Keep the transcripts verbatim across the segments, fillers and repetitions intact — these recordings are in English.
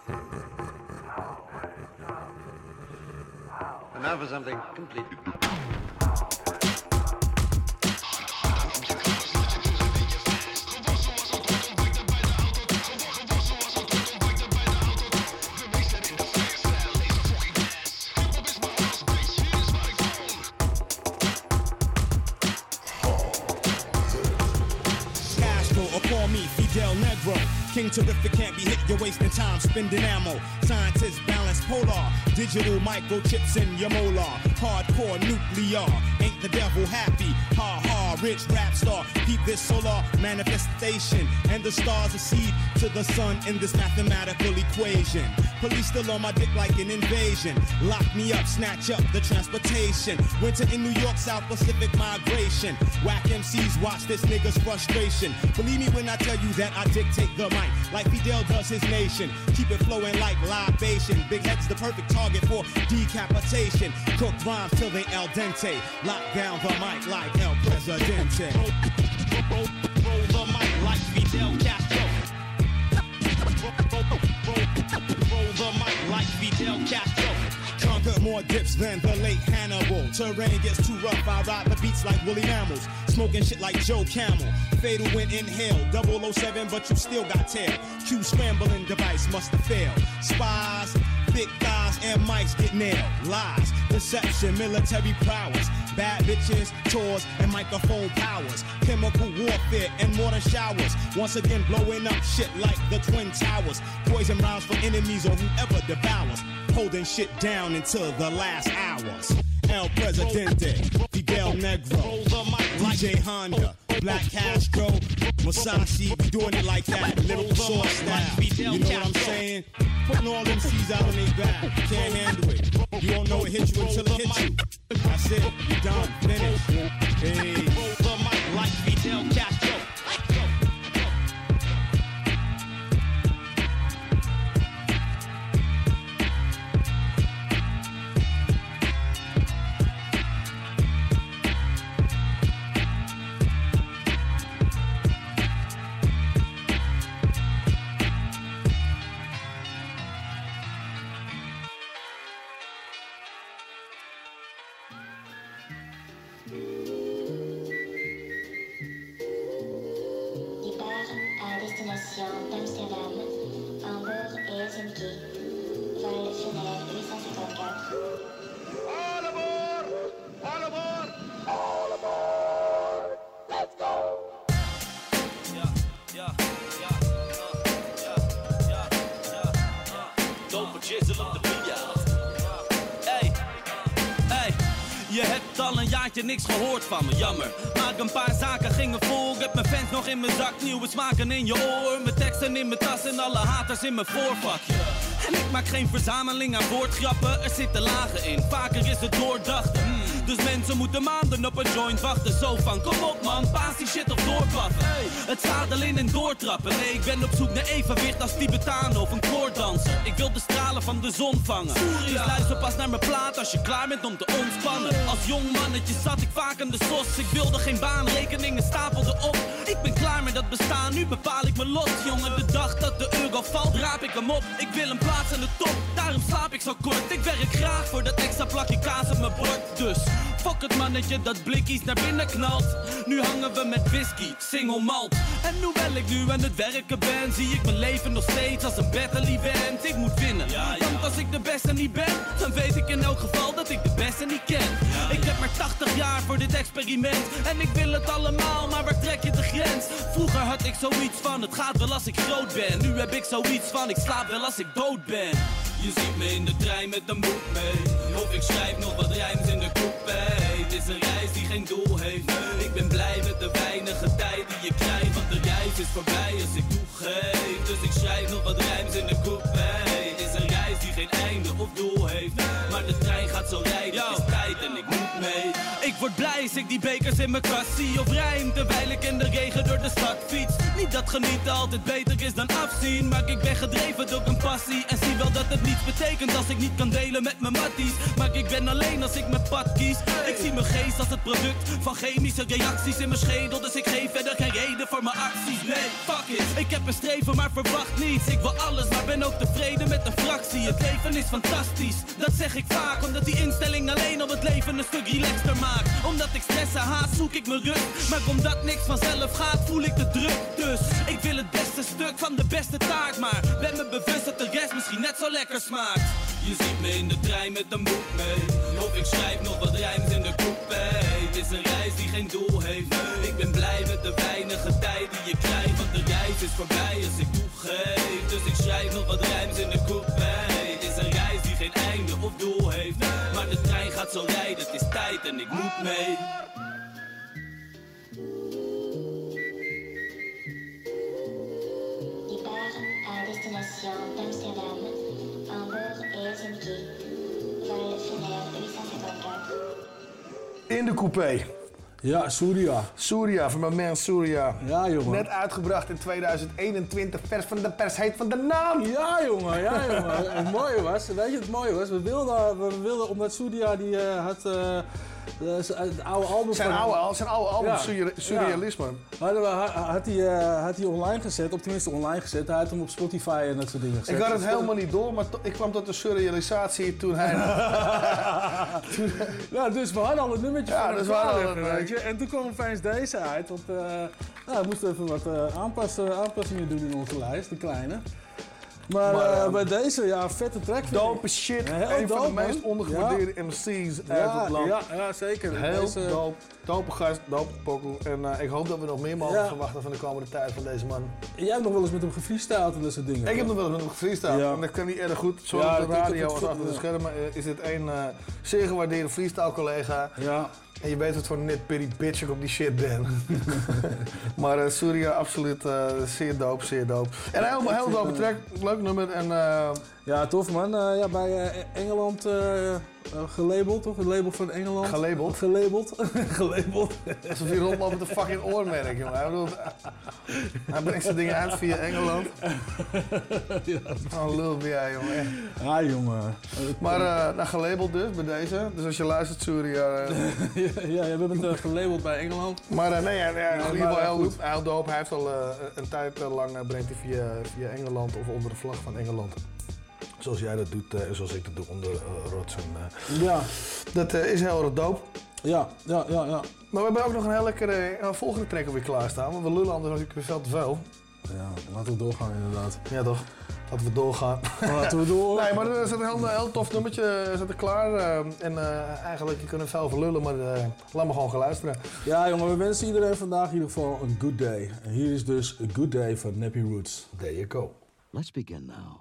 And now for something completely... Negro, King Terrific can't be hit, you're wasting time spending ammo. Scientists balance polar, digital microchips in your molar. Hardcore nuclear, ain't the devil happy? Ha ha, rich rap star, keep this solar manifestation. And the stars accede to the sun in this mathematical equation. Police still on my dick like an invasion. Lock me up, snatch up the transportation. Winter in New York, South Pacific migration. Whack M Cs, watch this nigga's frustration. Believe me when I tell you that I dictate the mic like Fidel does his nation. Keep it flowing like libation. Big head's the perfect target for decapitation. Cook rhymes till they al dente. Lock down the mic like El Presidente. Roll, roll, roll the mic like Fidel Castro. Roll, roll, roll, roll the mic like Fidel Castro. Conquer more dips than the late Hannibal. Terrain gets too rough, I ride the beats like woolly mammals. Smoking shit like Joe Camel. Fatal when inhale, double oh seven, but you still got tail. Q scrambling device must have failed. Spies, big thighs, and mics get nailed. Lies, deception, military prowess. Bad bitches, tours, and microphone powers. Chemical warfare and mortar showers. Once again blowing up shit like the Twin Towers. Poison rounds for enemies or whoever devours. Holding shit down until the last hours. El Presidente, Fidel Negro, D J Honda, Black Castro, Masashi, we doing it like that, little source style. You know what I'm saying? Putting all them C's out on their back, can't handle it. You don't know it hit you until it hits you. That's it, you done, finished. Hey. Roll the mic like Fidel Castro. Amsterdam, Hamburg et Helsinki. Vol Funèbre huit cent cinquante-quatre. All aboard! All aboard! All aboard! Let's go! Yeah, yeah, yeah, uh, yeah, yeah, yeah, uh. Dope jizzle op de bia. Hey, hey. Je hebt al een jaartje niks gehoord van me, jammer. Maar een paar zaken gingen vol. Ik heb mijn fans nog in mijn zak, nieuwe smaken in je oor. Mijn teksten in mijn tas en alle haters in mijn voorvakje. En ik maak geen verzameling aan woordgrappen, er zitten lagen in. Vaker is het doordacht. Mm. Dus mensen moeten maanden op een joint wachten. Zo van, kom op man, paas die shit of doorpaffen. Hey. Het zadel in en doortrappen. Nee, ik ben op zoek naar evenwicht als Tibetaan of een koorddanser. Ik wil de stralen van de zon vangen. Dus luister pas naar mijn plaat als je klaar bent om te ontspannen. Als jong mannetje zat ik vaak aan de sos. Ik wilde geen baan, rekeningen stapelden op. Ik ben klaar met dat bestaan, nu bepaal ik mijn lot. Jongen, de dag dat de euro valt, raap ik hem op. Ik wil een plaats aan de top, daarom slaap ik zo kort. Ik werk graag voor dat extra plakje kaas op mijn bord. Dus, fuck het mannetje dat blikkies naar binnen knalt. Nu hangen we met whisky, single malt. En hoewel ik nu aan het werken ben, zie ik mijn leven nog steeds als een battle event. Ik moet winnen, ja, ja. Want als ik de beste niet ben, dan weet ik in elk geval dat ik de beste niet ken. Ja, ik heb maar tachtig jaar voor dit experiment. En ik wil het allemaal, maar waar trek je de grens? Vroeger had ik zoiets van, het gaat wel als ik groot ben. Nu heb ik zoiets van, ik slaap wel als ik dood ben. Je ziet me in de trein met een boek mee. Of ik schrijf nog wat rijms in de coupé. Het is een reis die geen doel heeft. Ik ben blij met de weinige tijd die je krijgt. Want de reis is voorbij als ik toegeef. Dus ik schrijf nog wat rijms in de coupé. Het is een reis die geen einde of doel heeft. Maar de trein gaat zo rijden, het is tijd en ik moet mee. Ik word blij als ik die bekers in mijn kast zie. Of rijm terwijl ik in de regen door de stad fiets. Niet dat genieten altijd beter is dan afzien, maar ik ben gedreven door een passie. En zie wel dat het niets betekent als ik niet kan delen met mijn matties. Maar ik ben alleen als ik mijn pad kies. Ik zie mijn geest als het product van chemische reacties in mijn schedel. Dus ik geef verder geen reden voor mijn acties. Nee, fuck it. Ik heb een streven maar verwacht niets. Ik wil alles maar ben ook tevreden met een fractie. Het leven is fantastisch, dat zeg ik vaak. Omdat die instelling alleen al het leven een stuk relaxter maakt. Omdat ik stress en haat zoek ik mijn rust. Maar omdat niks vanzelf gaat voel ik de druk. Dus ik wil het beste stuk van de beste taart. Maar ben me bewust dat de rest misschien net zo lekker smaakt. Je ziet me in de trein met een boek mee. Of ik schrijf nog wat rijms in de coupé. Het is een reis die geen doel heeft. Ik ben blij met de weinige tijd die je krijgt. Want de reis is voorbij als ik toegeef. Dus ik schrijf nog wat rijms in de coupé. Het is een reis die geen einde of doel heeft. Maar de trein gaat zo rijden, het is tijd en ik moet mee. Départ à destination d'Amsterdam, Hambourg et Helsinki. Vol Funèbre huit cent cinquante-quatre. In de coupé. Ja, Surya. Surya, van mijn man Surya. Ja, jongen. Net uitgebracht in tweeduizend eenentwintig, vers van de pers, heet van de naam. Ja, jongen, ja, jongen. Het mooie was, weet je het mooie was? We wilden, we wilden omdat Surya die uh, had uh, het oude album Zijn van... oude, zijn oude album, Ja. surreal, Surrealisme. Ja. Hadden we, had hij uh, had hij online gezet, of tenminste online gezet. Hij had hem op Spotify en dat soort dingen gezet. Ik had het Dus helemaal niet door, maar to- ik kwam tot de surrealisatie toen hij... Ja, dus we hadden al het nummertje Ja, van dus we elkaar hadden al liggen, een- weet je. En toen kwam opeens deze uit, want uh, nou, we moesten even wat uh, aanpassen, aanpassingen doen in onze lijst, de kleine. Maar, Maar, uh, uh, bij deze, ja, vette track vind ik. Dope shit, Heel een van de dope, meest man. ondergewaardeerde M C's uit Ja, het land. ja, ja, zeker. Heel Deze- dope, dope gast, dope pokoe. En uh, ik hoop dat we nog meer mogen Ja. verwachten van de komende tijd van deze man. Jij hebt nog wel eens met hem gefreestyled en dat soort dingen. Ik heb nog wel eens met hem gefreestyled Ja. en dat kan niet erg goed. Zowel Ja, op ik de denk radio dat als het achter de goed- schermen uh, is dit een uh, zeer gewaardeerde freestyle collega. Ja. En je weet wat voor net pitty bitch ik op die shit ben. Maar uh, Surya, absoluut uh, zeer dope, zeer dope. En een heel, heel dope track, leuk nummer. En, uh, Ja, tof man. Uh, ja, bij uh, Engeland uh, uh, gelabeld, toch? Het label van Engeland. Gelabeld? Gelabeld. gelabeld. alsof hij rondloopt met een fucking oormerk, jongen. Hij, bedoelt, hij brengt zijn dingen uit via Engeland. Ja. Oh, lul ben jij, jongen. Echt. Ja, jongen. Maar uh, nou, gelabeld dus bij deze. Dus als je luistert, Surya. Uh, ja, je bent uh, gelabeld bij Engeland. maar uh, nee, ja, ja, in ieder geval maar, heel, goed. heel dope. Hij heeft al uh, een tijd uh, lang uh, brengt hij via, via Engeland of onder de vlag van Engeland. Zoals jij dat doet uh, en zoals ik dat doe onder uh, rots. En, uh, Ja. dat uh, is heel erg dope. Ja, ja, ja, ja. Maar we hebben ook nog een hele lekkere uh, volgende track alweer klaarstaan. Want we lullen anders natuurlijk weer veel te veel. Ja, laten we doorgaan inderdaad. Ja toch? Laten we doorgaan. Laten we door. Nee, maar er zit een heel, heel tof nummertje zit er klaar. Uh, en uh, eigenlijk, je kunt er veel over lullen, maar uh, laat me gewoon gaan luisteren. Ja, jongen, we wensen iedereen vandaag in ieder geval een good day. En hier is dus A Good Day van Nappy Roots. There you go. Let's begin now.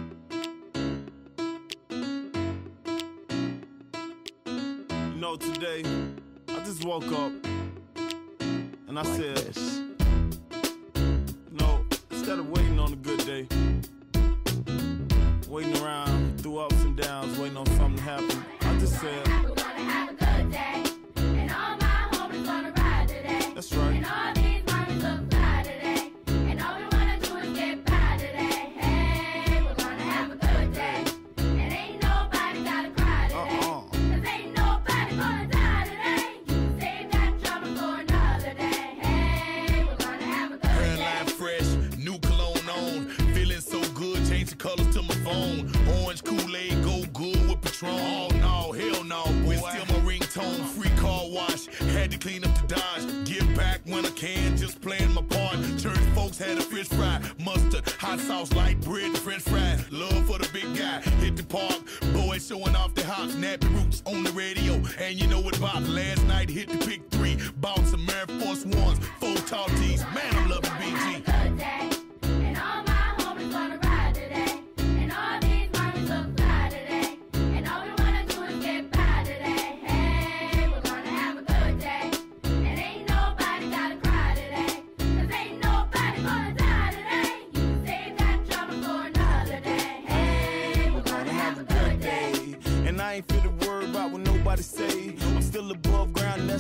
You know, today, I just woke up and I Like said, this. you know, instead of waiting on a good day, waiting around through ups and downs, waiting on something to happen, I just said, We're gonna have a good day, and all my homies gonna ride today. that's right. And all these mommies look fly today, and all we wanna do is get by today. Hey, we're gonna have a good day, and ain't nobody gotta cry today. Uh-uh. Cause ain't nobody gonna die today. You can save that trouble for another day. Hey, we're gonna have a good Brand day. line fresh, new cologne on. Feeling so good, change the colors to my phone. Orange Kool-Aid, go good with Patron. Oh no, hell no, boy. It's still my ringtone, free car wash. Had to clean up the Dodge. Give back when I can, just playing my part. Church folks had a fish fry, mustard, hot sauce, light bread, French fries. Love for the big guy, hit the park. Boys showing off their hops, Nappy Roots on the radio. And you know what, Bob? Last night hit the pick three. Bought some Air Force Ones, four tall tees. Man, I'm loving B G. Good day, and all my homies gonna ride today, and all these mommies look fly today, and all we wanna do is get by today. Hey, we're gonna have a good day, and ain't nobody gotta cry today, cause ain't nobody gonna die today. You can save that trouble for another day. Hey, we're gonna have a good day. And I ain't fit to worry about what nobody say. I'm still above ground, and that's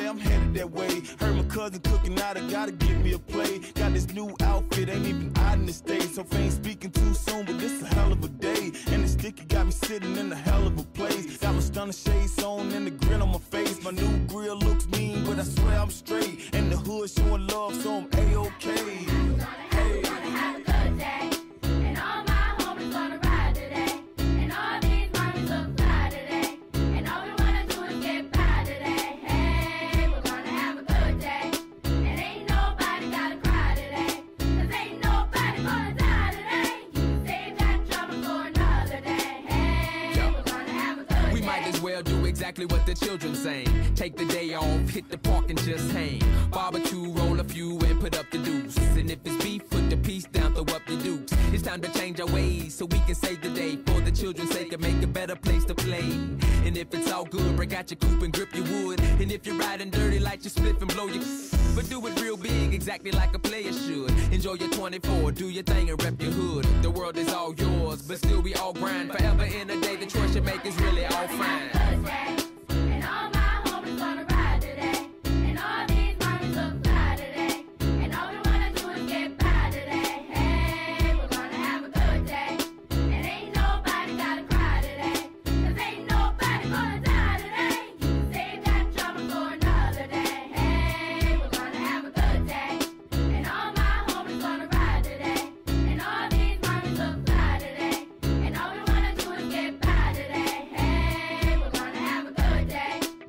swear I'm headed that way. Heard my cousin cooking out, I gotta get me a play. Got this new outfit, ain't even out in the States. So ain't speaking too soon, but this a hell of a day. And the sticky got me sitting in a hell of a place. Got my stunner shades on and the grin on my face. My new grill looks mean, but I swear I'm straight. And the hood showing love, so I'm A-OK. Hey. Have a good day. And all my homies gonna ride today. And all these mommies look fly today. And all we wanna do is get by today. Hey, we're gonna have a good day. And ain't nobody gotta cry today. Cause ain't nobody gonna die today. You can save that drama for another day. Hey, we're gonna have a good We day. might as well do exactly what the children saying. Take the day off, hit the park and just hang. Barbecue, roll a few and put up the deuce. And if it's beef, put the piece down, throw up the dukes. It's time to change our ways so we can save the day. For the children's sake and make a better place to play. And if it's all good, break out your coupe and grip your wood. And if you're riding dirty, light your spliff and blow your but do it real big, exactly like a player should. Enjoy your twenty-four, do your thing and rep your hood. The world is all yours, but still we all grind. Forever in a day, the choice you make is really all fine. And all my homies gonna ride today. And all these mommies look fly today. And all we wanna do is get by today. Hey, we're gonna have a good day. And ain't nobody gotta cry today. Cause ain't nobody gonna die today. You can save that drama for another day. Hey, we're gonna have a good day. And all my homies gonna ride today. And all these mommies look fly today. And all we wanna do is get by today. Hey, we're gonna have a good day.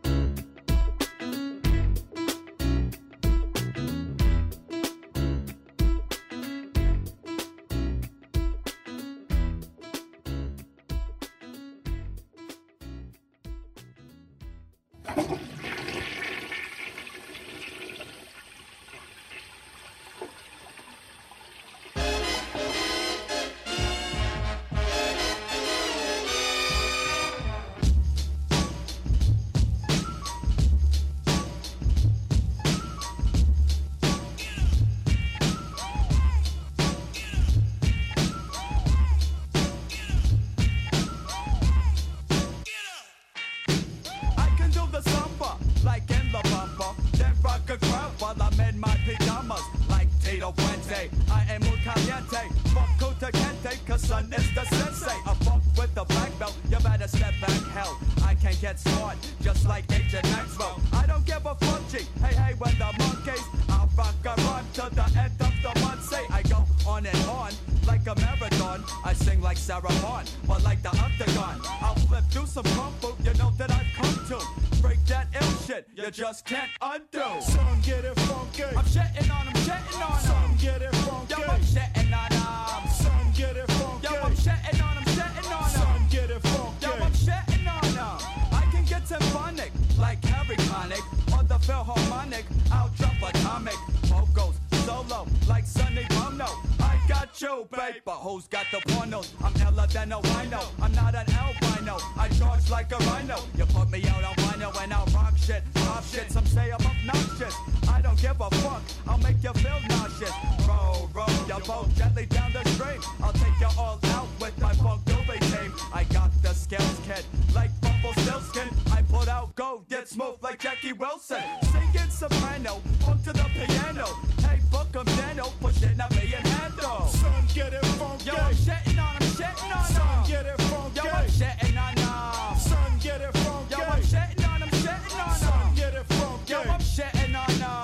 I can do the samba like in La Bamba. Then rock a crowd while I'm in my pajamas like Tito Puente. I am muy caliente, fuck Kota Kente, cause son is the sensei. A funk with the black belt, you better step back, hell. I can get smart, just like Agent Maxwell. I don't give a fuck, G. Hey, hey, when the monkeys, I'll rock a run to the end of the month. Say, I go on and on like a marathon. I sing like Sarah Vaughan, but like the octagon. I'll flip through some kung fu, you know that I've come to. Break that ill shit, you just can't undo. Some get it funky. I'm shitting on them, shitting on them. Some get it funky. Yo, I'm shitting on them. Some get it funky. Yo, I'm shitting on them, shitting on them. Some get it funky. Yo, I'm shitting on them. I can get symphonic, like Harry Connick. On the Philharmonic, I'll drop atomic. Vocals, solo, like Sonny Bono. I got you, babe, but who's got the pornos? I'm iller than a wino. I'm not an albino. I charge like a rhino. You put me out on vinyl and I'll rock shit, pop shit. Some say I'm obnoxious. I don't give a fuck. I'll make you feel nauseous. Roll, roll your boat gently down the stream. I'll take you all out with my funk doobie team. I got the skills, kid, like Bumble Stillskin. I put out gold, get smooth like Jackie Wilson. Singing soprano, funk to the piano. Hey, book 'em, Dano, push it, not me and handle. Some get it funky. Yo, I'm shitting on 'em, shitting on 'em. Some get it funky. Yo, I'm shitting on 'em. Some get it funky. Yo, I'm shitting on 'em, shitting on 'em. Some get it funky. Yo, I'm shitting on 'em.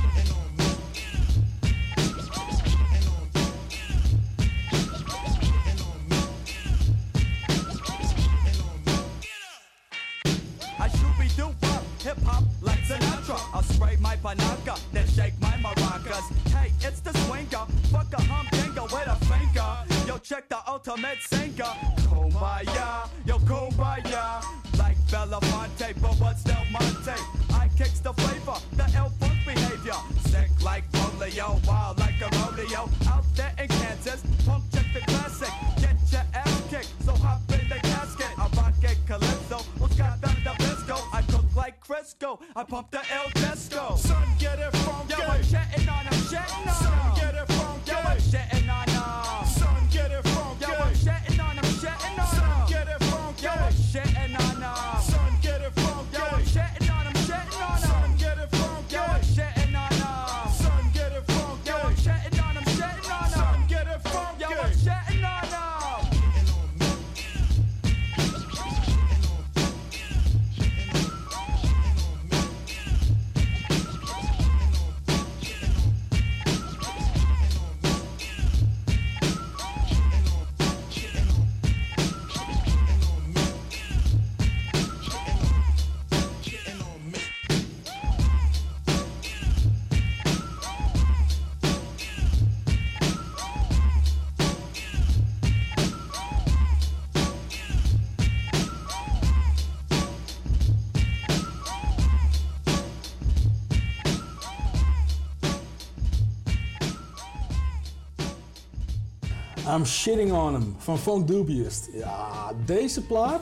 I should be do up hip hop like Sinatra. I'll spray my banaka, then shake my maracas. Hey, it's the swinger, fuck a humdinger with a finger. Yo, check the ultimate singer. Kumbaya, yo, kumbaya. Like Belafonte, but what's Del Monte? I kicks the flavor, the L funk behavior. Sick like polio, wild like a rodeo. Out there in Kansas, punk check the classic. Get your ass kicked, so hop in the casket. I rock it calypso, who's got the Nabisco? I cook like Crisco, I pump the El Disco. Some get it funky. Yo, I'm shitting on 'em, shitting on 'em. Some get it funky. Yo, I'm shitting on 'em. Some get it funky. Yo, I'm shitting on 'em, shitting on 'em. Some get it funky. Yo, I'm shitting on 'em. Some get it funky. Yo, I'm shitting on 'em, shitting on 'em. Some get it I'm Shitting On Him van Funk Dubious. Ja, deze plaat...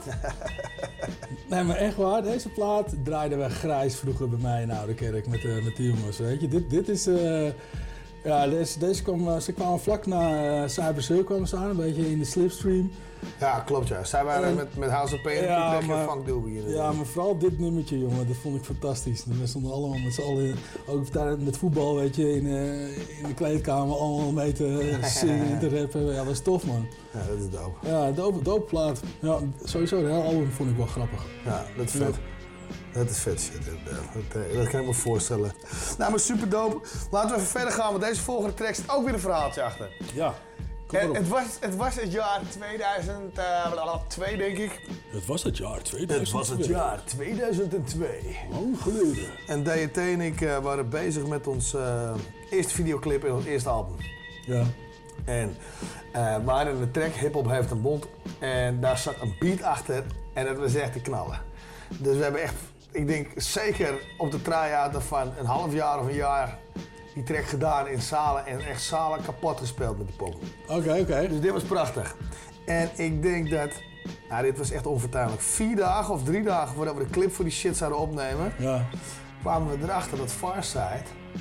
nee, maar echt waar, deze plaat draaiden we grijs vroeger bij mij in Oude Kerk met, uh, met de jongens, weet je. Dit, dit is... Uh, ja, deze, deze kwam, uh, ze kwamen vlak na uh, Cyber Cell kwamen ze aan, een beetje in de slipstream. Ja, klopt ja. Zij waren uh, met, met House of Pain ja, en maar, Funk Dubious. Ja, maar vooral dit nummertje, jongen, dat vond ik fantastisch. We stonden allemaal met z'n allen, ook daar met voetbal, weet je, in, uh, in de kleedkamer allemaal mee te zingen en te rappen. Ja, dat is tof, man. Ja, dat is dope. Ja, dope, dope plaat. Ja, sowieso, de hele album vond ik wel grappig. Ja, dat is vet. Ja. Dat is vet shit, dat, dat kan ik me voorstellen. Nou, maar super dope. Laten we even verder gaan, want deze volgende track zit ook weer een verhaaltje achter. Ja. Het, het, was, het was het jaar tweeduizend twee, denk ik. Het was het jaar tweeduizend twee. Het was het jaar tweeduizend twee. Lang geleden. En D J T en ik uh, waren bezig met ons uh, eerste videoclip en ons eerste album. Ja. En uh, we hadden de track Hip Hop Heeft een Bond. En daar zat een beat achter en dat was echt te knallen. Dus we hebben echt, ik denk zeker op de try-out van een half jaar of een jaar... die track gedaan in zalen en echt zalen kapot gespeeld met die pop. Oké, okay, oké. Okay. Dus dit was prachtig. En ik denk dat, nou dit was echt onvertuinlijk. Vier dagen of drie dagen voordat we de clip voor die shit zouden opnemen, ja. kwamen we erachter dat Farside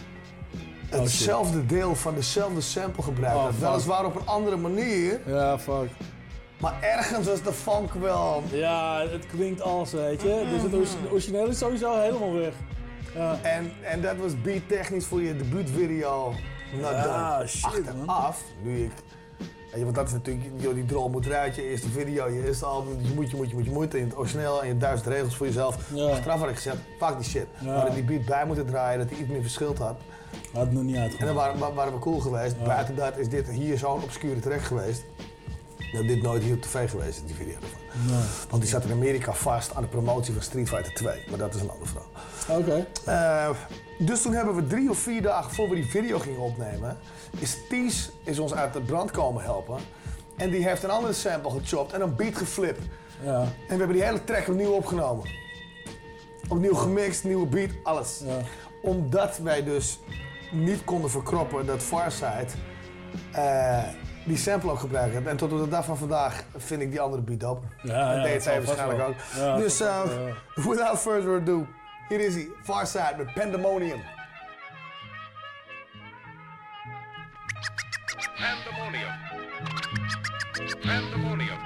hetzelfde oh, deel van dezelfde sample gebruikt had. Oh, weliswaar op een andere manier. Ja, fuck. Maar ergens was de funk wel... Ja, het klinkt als, weet je. Dus het origineel is sowieso helemaal weg. Ja. En, en dat was beattechnisch voor je debuutvideo. Ja, dan. Shit, achteraf, nu ik... Ja, want dat is natuurlijk, joh, die drol moet eruit, je eerste video, je eerste album, je moet, je moet, je moet, je moet, in het origineel en je duizend regels voor jezelf. Ja. Achteraf had ik gezegd, fuck die shit. Ja. We hadden die beat bij moeten draaien, dat hij iets meer verschilt had. Had het nog niet uitgekomen. En dan waren, waren we cool geweest. Ja. Buiten dat is dit hier zo'n obscure track geweest. Dat dit nooit hier op tv geweest is, die video ervan. Nee. Want die zat in Amerika vast aan de promotie van Street Fighter twee, maar dat is een ander verhaal. Oké. Okay. Uh, dus toen hebben we drie of vier dagen voor we die video gingen opnemen, is Ties is ons uit de brand komen helpen. En die heeft een andere sample gechopt en een beat geflipt. Ja. En we hebben die hele track opnieuw opgenomen. Opnieuw gemixt, nieuwe beat, alles. Ja. Omdat wij dus niet konden verkroppen dat Farside uh, die sample ook gebruikt heeft. En tot op de dag van vandaag vind ik die andere beat dope. Ja, en ja, D T waarschijnlijk ook. Ja, dus uh, ja. without further ado, hier is hij, Farside met Pandemonium. Pandemonium. Pandemonium.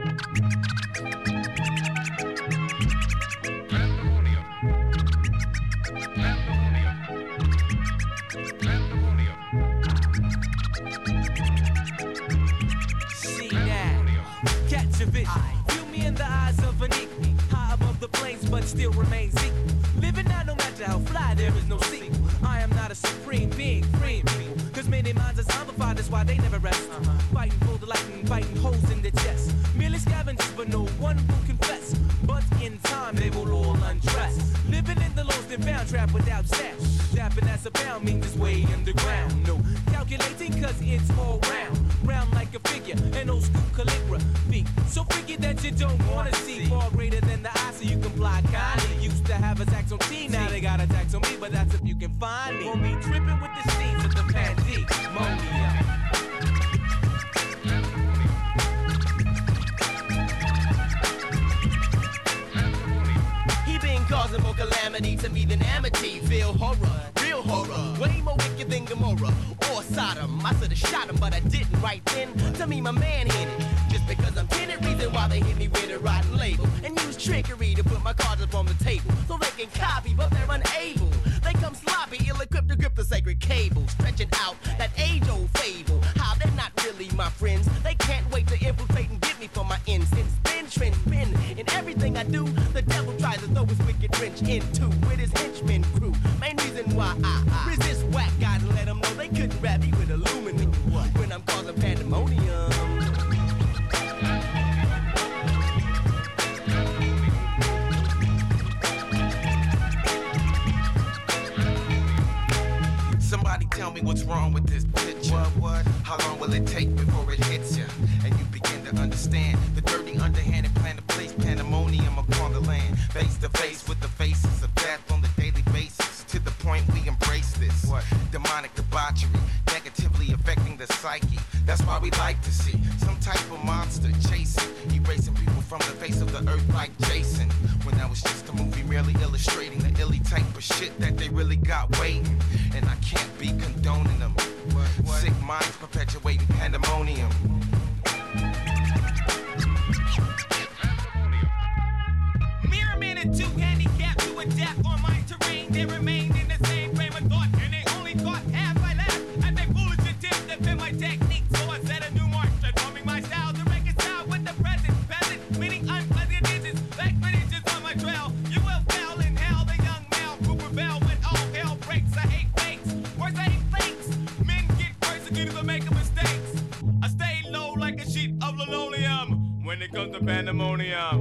Pandemonium. Pandemonium. Pandemonium. See now, catch a vision. View me in the eyes of an equal. High above the plains, but still remains equal. Living out no matter how fly, there is no sequel. I am not a supreme being, freeing people. Cause many minds are zombified, that's why they never rest. Uh-huh. Fighting for the lightning, biting holes in their chest. Merely scavengers, but no one will confess. But in time, they will all undress. Living in the lost and found, trapped without stash. Dapping as a pound means it's way underground. No calculating, cause it's all round. Round like a figure, an old school calligraphy. So figure that you don't wanna see. Far greater than the eye, so you can fly kindly. Used to have a tax on T, now they got a tax on me. But that's if you can find me. Won't be tripping with the scenes of the pandemonium. He been causing more calamity to me than amity. Feel horror, real horror, way more wicked than Gomorrah or Sodom. I should've shot him, but I didn't right then. To me, my man hit it. Just because I'm tinted, reason why they hit me with a rotten label. And use trickery to put my cards up on the table. So they can copy, but they're unable. They come sloppy, ill-equipped to grip the sacred cable. Stretching out that age-old fable. How they're not really my friends. They can't wait to infiltrate and get me for my ends. Since then, trend been in everything I do. The devil tries to throw his wicked wrench into with his henchmen crew. Main reason why I, I resist whack, gotta let them know they couldn't rap me with aluminum. When I'm causing pandemonium. Somebody tell me what's wrong with this picture. What, what? How long will it take before it hits ya? And you begin to understand the dirty, underhanded plan to place pandemonium upon the land. Face to face with the faces of death on the daily basis. To the point we embrace this. What? Demonic debauchery, negatively affecting the psyche. That's why we like to see some type of monster chasing, erasing people from the face of the earth like Jason. When that was just a movie merely illustrating the illy type of shit that they really got waiting. And I can't be condoning them. What, what? Sick minds perpetuating pandemonium. Mirror man and two handicapped to a death on my terrain. They remained in the same frame of thought, and they only thought half I laughed at their foolish attempt to fit my technique. So I set a new mark, transforming my style to reconcile with the present peasant, meaning unpleasant digits, like finishes on my trail. You will fail in hell, the young male who rebel when all hell breaks. I hate fakes, worse I hate fakes. Men get persecuted for making mistakes. I stay low like a sheet of linoleum when it comes to pandemonium.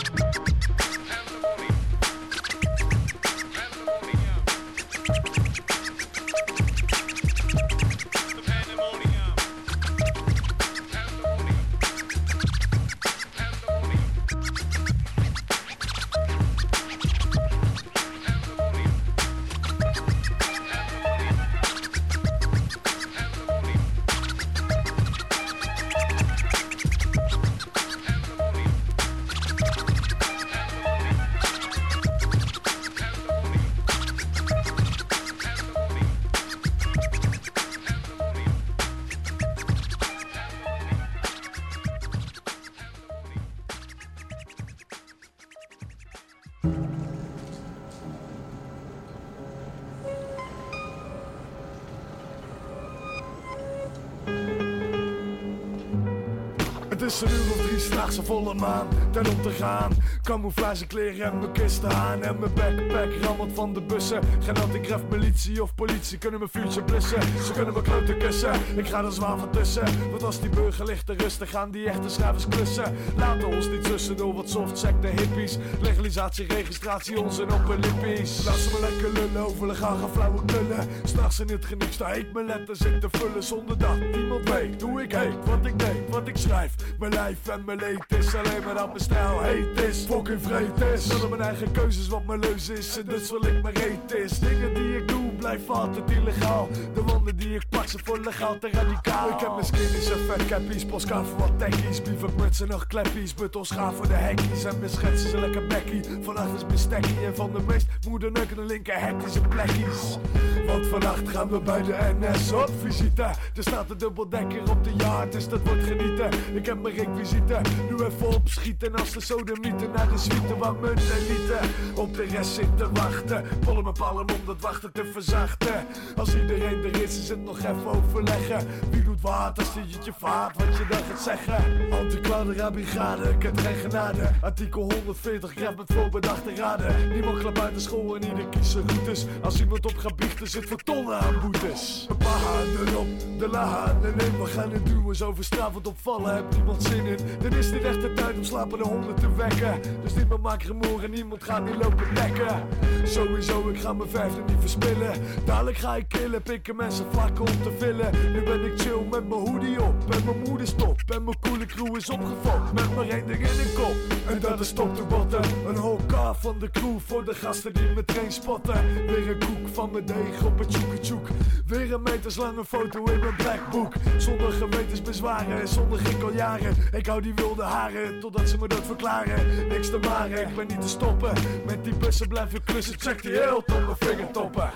Het is een uur of drie s'nachts, een volle maan, ten om te gaan. Camouflage kleren en mijn kisten aan. En mijn backpack rammelt van de bussen. Geen antigraf, militie of politie kunnen mijn vuurtje blussen. Ze kunnen mijn kloten kussen, ik ga er zwaar van tussen. Want als die burger ligt te rusten, gaan die echte schrijvers klussen. Laten ons niet tussen door wat softsec de hippies. Legalisatie, registratie, onzin op Olympisch. Laat ze me lekker lullen over legaal gaan flauwe knullen. S'nachts in het geniet sta ik mijn letters in te vullen. Zonder dat niemand weet hoe ik heet, wat ik deed, wat ik schrijf. Mijn lijf en mijn leed is alleen maar dat mijn stijl heet is. Fucking vreed is. Zullen mijn eigen keuzes wat mijn leus is. En dus wil ik mijn reet is. Dingen die ik doe blijven altijd illegaal. De wonden die ik pak ze voor legaal te radicaal. Ik heb mijn skinnies en vetcappies. Postkaart voor wat techies. Beavermuts en nog kleppies. Buttels gaan voor de hekkies. En mijn schetsen zijn lekker bekkie. Vannacht is mijn stekkie. En van de meest moederneukende linker hekjes en plekkies. Want vannacht gaan we bij de N S op visite. Er staat een dubbeldekker op de yard. Dus dat wordt genieten. Ik heb mijn requisieten. Nu even opschieten als de sodemieten naar de suite waar mijn elite op de rest zit te wachten. Pollen mijn palm om dat wachten te verzachten. Als iedereen er is, is het nog even overleggen. Wie doet wat als je het je vaart, wat je dan gaat zeggen. Anti-Quadra brigade, ik heb geen genade. Artikel honderdveertig, graf met voorbedachte raden. Niemand klapt uit de school en ieder kiest zijn routes. Als iemand op gaat biechten, zit voor tonnen aan boetes. Een paar handen op de laan. En nee, we gaan het duwen, zo verstravend opvallen. Heb niemand zin in, dan is dit echt de tijd om slapende honden te wekken. Dus niemand maakt rumoer en niemand gaat niet lopen lekken. Sowieso, ik ga mijn vijfde niet verspillen. Dadelijk ga ik killen, pikken mensen vlakken om te vullen. Nu ben ik chill met mijn hoodie op en mijn moeder stop. En mijn coole crew is opgefokt met maar één ding in de kop. En dat is top to bottom. Een whole car van de crew voor de gasten die me train spotten. Weer een koek van mijn deeg op het tjoeke tjoek. Weer een meterslange foto in mijn blackbook. Zonder gewetensbezwaren en zonder gek al jaren. Ik hou die wilde haren totdat ze me dood verklaren. Niks te maren, ik ben niet te stoppen. Met die bussen blijf ik klussen, check die heel tot mijn vingertoppen.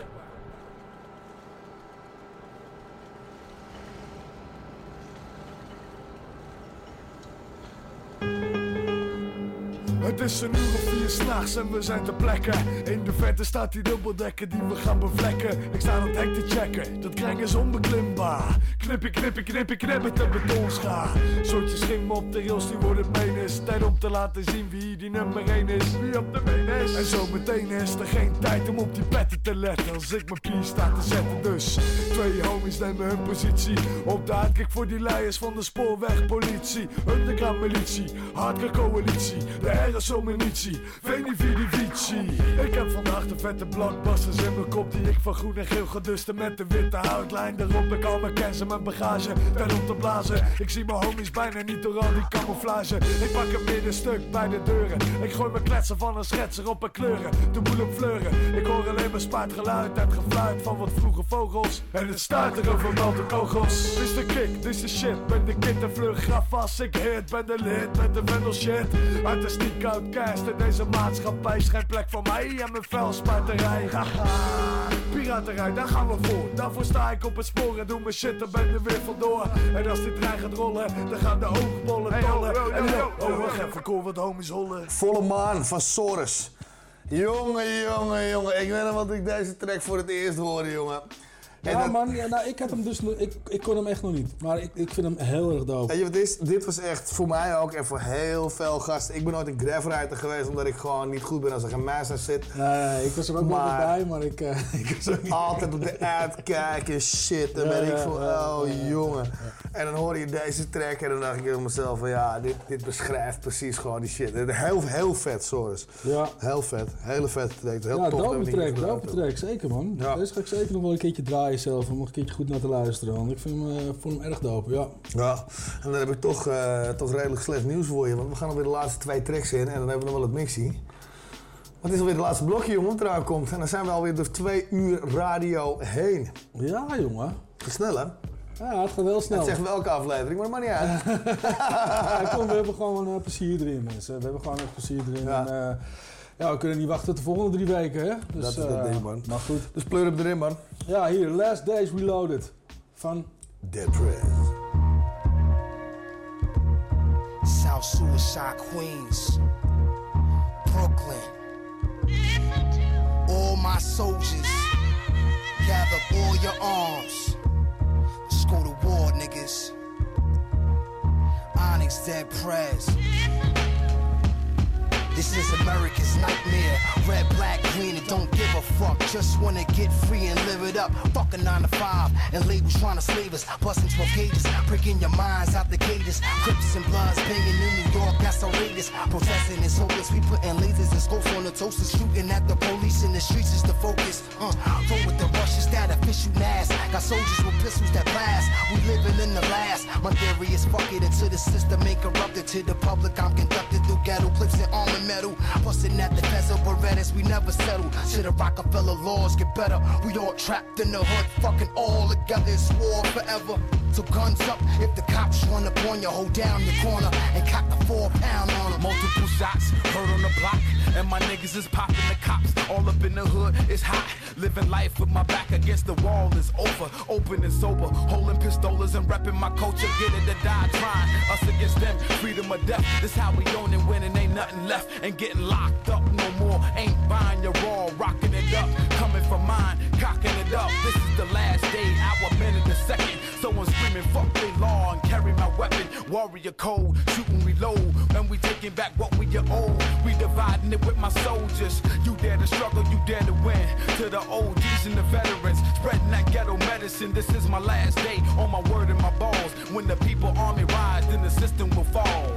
Het is een uur of vier s'nachts en we zijn ter plekke. In de verte staat die dubbeldekker die we gaan bevlekken. Ik sta aan het hek te checken, dat kreng is onbeklimbaar. Knippie, knippie, knippie, knip met de betonschaar. Zootjes ging me op de rails, die worden menens. Tijd om te laten zien wie die nummer één is. Wie op de been is. En zo meteen is er geen tijd om op die petten te letten. Als ik mijn pier sta te zetten dus. Twee homies nemen hun positie. Op de uitkijk voor die leiers van de spoorwegpolitie. Underground militie, hardcore coalitie. De R S zo'n munitie. Veni vidi vici. Ik heb vandaag de vette blockbusters in mijn kop die ik van groen en geel geduste met de witte houtlijn erop. Ik al mijn kennis en mijn bagage daarom te blazen. Ik zie mijn homies bijna niet door al die camouflage. Ik pak een middenstuk bij de deuren. Ik gooi mijn kletsen van een schetser op een kleuren. De boel op fleuren. Ik hoor alleen maar spaard geluid en gefluit van wat vroege vogels. En het staat er over wel de kogels. Dit is de kick, dit is de shit. Ben de kid en vlug, ga vast, ik hit. Ben de lid met de vendel shit. Artistiek outcast in deze maatschappij. Schijn plek voor mij en mijn vuilspuiterij. Haha, piraterij, daar gaan we voor. Daarvoor sta ik op het spoor en doe mijn shit en ben er weer vandoor. En als die trein gaat rollen, dan gaan de oogbollen hey, tollen. Yo, yo, yo, yo. En yo, oh, wacht even, ik hoor wat homies hollen. Volle maan van Soros. Jongen, jongen, jongen. Ik weet nog wat ik deze track voor het eerst hoorde, jongen. En ja dat... man, ja, nou, ik heb hem dus, ik, ik kon hem echt nog niet, maar ik, ik vind hem heel erg dope. Weet je wat het is? Dit was echt voor mij ook en voor heel veel gasten. Ik ben nooit een graverider geweest omdat ik gewoon niet goed ben als er geen master zit. Nee, nee, ik was er ook maar... wel bij, maar ik, uh, ik was ook niet... Altijd op de uitkijk en shit en ja, ben ik ja, van, ja, oh ja, jongen. ja. En dan hoorde je deze track en dan dacht ik in mezelf van ja, dit, dit beschrijft precies gewoon die shit. Heel, heel vet, Soros. Ja. Heel vet, hele vet track. Heel ja, tof dope track, dope track, zeker man. Ja. Deze ga ik zeker nog wel een keertje draaien zelf, om nog een keertje goed naar te luisteren. Want ik vind hem, uh, vond hem erg dope, ja. Ja, en dan heb ik toch, uh, toch redelijk slecht nieuws voor je, want we gaan alweer de laatste twee tracks in en dan hebben we nog wel het mixie. Maar het is alweer de laatste blokje, jongen, wat eraan komt. En dan zijn we alweer door twee uur radio heen. Ja, jongen. Snel, hè? Ja, het gaat wel snel. Het zegt welke aflevering, maar dat maakt niet uit. Ja, kom, we hebben gewoon uh, plezier erin, mensen. We hebben gewoon echt plezier erin. Ja. En, uh, ja, we kunnen niet wachten tot de volgende drie weken, hè? Dus, dat is dat uh, ding, man. Maar goed. Dus pleur hem erin, man. Ja, hier, Last Days Reloaded. Van Dead Prez. South Suicide Queens, Brooklyn. All my soldiers, gather all your arms. Let's go to war, niggas. Onyx, Dead Prez. This is America's nightmare. Red, black, green, and don't give a fuck. Just wanna get free and live it up. Fuck a nine to five and labels trying to slave us. Busting twelve gauges, breaking your minds out the gators. Crips and Bloods banging in New York, that's outrageous. Protesting is hopeless. We putting lasers and scopes on the toasters. Shooting at the police in the streets is the focus. Uh, roll with the rushes that official mask. Got soldiers with pistols that blast. We living in the last. My theory is fuck it until the system ain't corrupted. To the public, I'm conducted through ghetto clips and armor metal. Busting at the Pezzo Berettas, we never settle. To the Rockefeller laws get better. We all trapped in the hood, fucking all together. It's war forever. So guns up, if the cops run up on you, hold down your corner and cock the four pound on them. Multiple shots, heard on the block, and my niggas is popping the cops. All up in the hood, it's hot. Living life with my back against the wall is over. Open and sober, holding pistolas and repping my culture. Get it to die trying, us against them, freedom or death. This how we own and winning, ain't nothing left. Ain't getting locked up no more, ain't buying your raw, rocking it up. Coming from mine, cocking it up. This is the last day, hour, minute, a second. Someone screaming, fuck they law and carry my weapon. Warrior code, shooting reload. And we taking back what we are owed. We dividing it with my soldiers. You dare to struggle, you dare to win. To the O Gs and the veterans, spreading that ghetto medicine. This is my last day, on my word and my balls. When the people army rise, then the system will fall.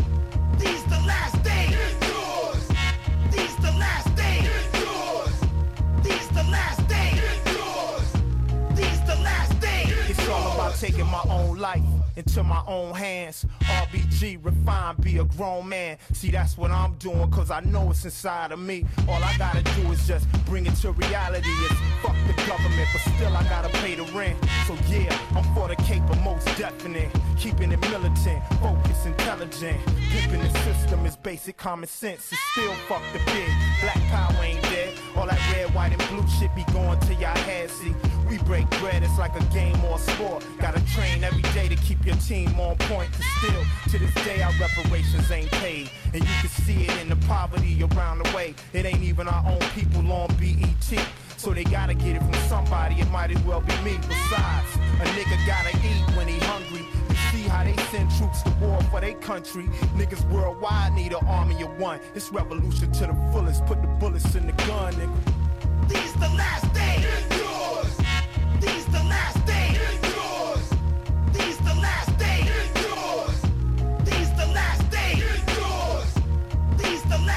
These the last days. It's yours. These the last days. It's yours. These the last days. It's yours. These the last days. It's all about taking my own life into my own hands. R B G, refine, be a grown man. See, that's what I'm doing, cause I know it's inside of me. All I gotta do is just bring it to reality. It's fuck the government, but still I gotta pay the rent. So yeah, I'm for the caper, most definite. Keeping it militant, focused, intelligent. Pimping the system is basic common sense. It's still fuck the big. Black power ain't dead. All that red, white, and blue shit be going to your head. See, we break bread, it's like a game or a sport. Gotta train every day to keep your team on point. Cause still, to this day, our reparations ain't paid. And you can see it in the poverty around the way. It ain't even our own people on B E T. So they gotta get it from somebody, it might as well be me. Besides, a nigga gotta eat when he hungry. You see how they send troops to war for their country. Niggas worldwide need an army of one. It's revolution to the fullest, put the bullets in the gun, nigga. These the last days. It's yours. These the last days. It's yours. These the last days. It's yours. These the last days. It's yours. These the last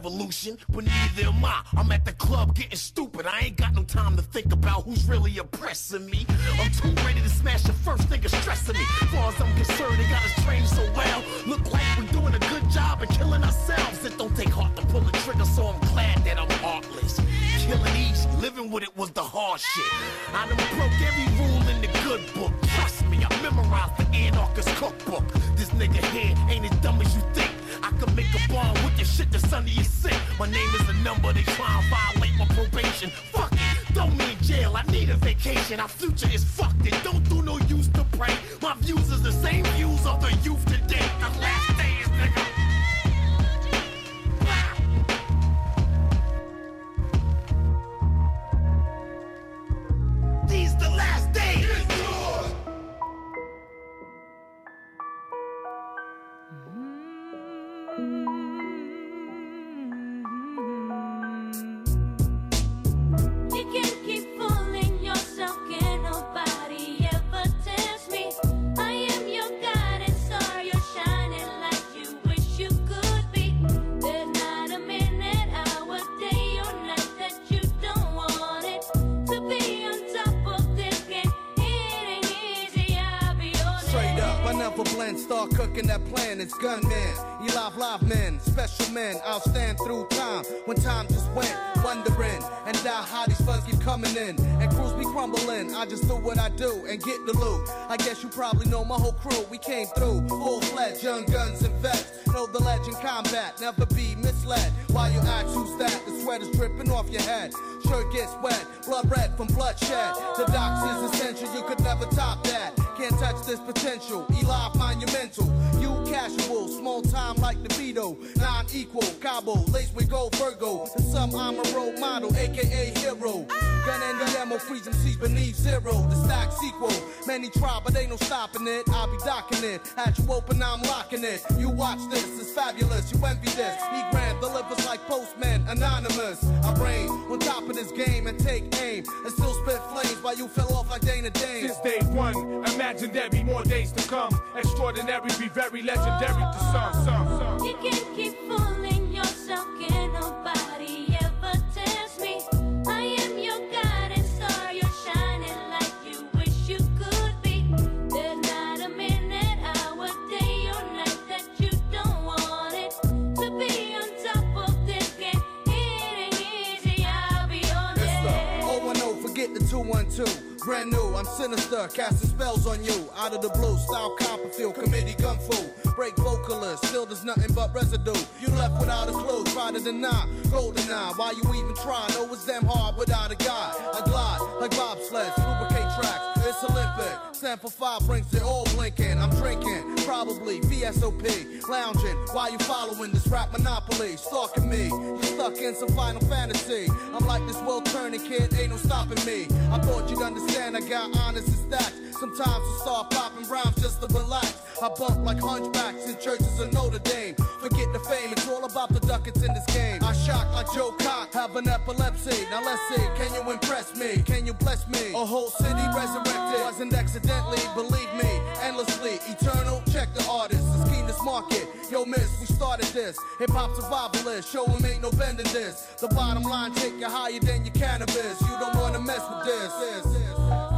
revolution, but neither am I. I'm at the club getting stupid. I ain't got no time to think about who's really oppressing me. I'm too ready to smash the first nigga stressing me. As far as I'm concerned, they got us trained so well. Look like we're doing a good job of killing ourselves. It don't take heart to pull the trigger, so I'm glad that I'm heartless. Killing easy, living with it was the hard shit. I done broke every rule in the good book. Trust me, I memorized the anarchist cookbook. This nigga here ain't as dumb as you think. I could make a bond with the shit that's under your sink. My name is a number, they try and violate my probation. Fuck it, throw me in jail, I need a vacation. Our future is fucked, it don't do no use to pray. My views is the same views of the youth today. The last days, nigga. These the last days. You can keep fooling yourself, can nobody ever test me. I am your guiding star, you're shining like you wish you could be. There's not a minute, hour, day or night that you don't want it to be on top of this game. It ain't easy, I'll be on Straight it. up, I never blend, start cooking that plan. It's gunmen, you live live men, special men. I'll stand through time when time just went. Wondering and die how these funds keep coming in and crews be crumbling. I just do what I do and get the loot. I guess you probably know my whole crew. We came through full fledged, young guns and vets. Know the legend combat, never be misled. While you ask who's that, the sweater's dripping off your head. Shirt gets wet, blood red from bloodshed. The docs is essential, you could never top that. Can't touch this potential, Eli monumental. You casual, small time like the Vito. Non-equal, Cabo, lace with gold Virgo. And some I'm a role model, aka hero. Gun and the ammo, freeze them seas beneath zero. The stack sequel, many try but ain't no stopping it. I'll be docking it, had you open I'm locking it. You watch this, it's fabulous, you envy this. He grand delivers like postman, anonymous. I reign on top of this game and take aim. And still spit flames while you fell off like Dana Dane. Since day one, imagine there be more days to come. Extraordinary, be very legendary to some, some, some. You can keep fooling yourself, can nobody ever test me. I am your guiding star, you're shining like you wish you could be. There's not a minute, hour, day or night that you don't want it to be on top of this game. It ain't easy, I'll be on It's it. the oh one oh, forget the two one two. Brand new, I'm sinister, casting spells on you. Out of the blue, style Copperfield, committee gun fu. Break vocalist, still there's nothing but residue. You left without a clue, try to deny. Golden eye, why you even try? Know it's damn hard without a guy. I glide like bobsleds, lubricate tracks. It's Olympic. Sample five brings it all blinking. I'm drinking, probably V S O P. Lounging, while you following this rap monopoly. Stalking me, you stuck in some Final Fantasy. I'm like this world turning kid, ain't no stopping me. I thought you'd understand, I got honest and stacks. Sometimes I start popping rhymes just to relax. I bump like hunchbacks in churches of Notre Dame. Forget the fame, it's all about the ducats in this game. I shock like Joe Cock, have an epilepsy. Now let's see, can you impress me? Can you bless me? A whole city resurrected, wasn't accidentally, believe me, endlessly. Eternal, check the artist, the scheme this market. Yo miss, we started this. Hip hop survivalist, show 'em ain't no bending this. The bottom line, take you higher than your cannabis. You don't wanna mess with this. this, this.